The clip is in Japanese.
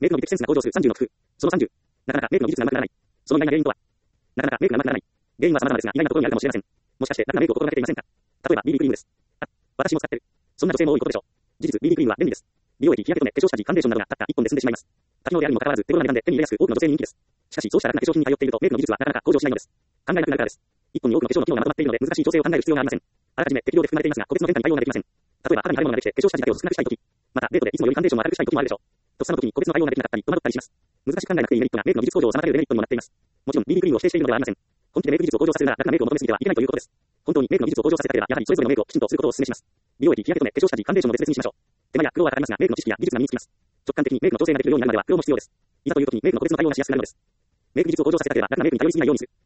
メイクの美的センスが向上する30の工夫。その30。なかなかメイクの技術が上手くならない。その意外な原因とは。なかなかメイクが上手くならない。原因は様々ですが、意外なところにあるかもしれません。もしかして楽なメイクを心がけていませんか？例えば BB クリームです。あ、私も使ってる。そんな女性も多いことでしょう。事実 BB クリームは便利です。美容液、日焼け止め、化粧下地、ファンデーションなどがたった1本で済んでしまいます。多機能であるにもかかわらず手頃な値段で手に入れやすく多くの女性に人気です。しかしそうした楽な化粧品に頼っているとメイクの技術はなかなか向上しないのです。考えなくなるからです。一本に多くの化粧の機能がまとまっているので難しい調整を考える必要がありません。あらかじめ適量で含まれていますが個別の変化に対応ができません。例えば肌に腫れ物ができて化粧下地だけを少なくしたいとき、またデートでいつもよりファンデーションを明るくしたいときもあるでしょう。とっさの時に個別の対応ができなかったり戸惑ったりします。難しく考えなくていいメリットがメイクの技術向上を妨げるデメリットにもなっています。もちろん BB クリームを否定しているのではありません。本気でメイク技術を向上させるなら楽なメイクを求めすぎてはいけないということです。本当にメイクの技術を向上させたければやはりそれぞれのメイクをきちんとすることをお勧めします。美容液、日焼け止め、化粧下地、ファンデーションも別々にしましょう。手間や苦労はかかりますがメイクの知識や技術が身につきます。直感的にメイクの調整ができるようになるまでは苦労も必要です。いざという時にメイクの個別の対応がしやすくなるのです。メイク技術を向上させたければ楽なメイクに頼りすぎないようにする。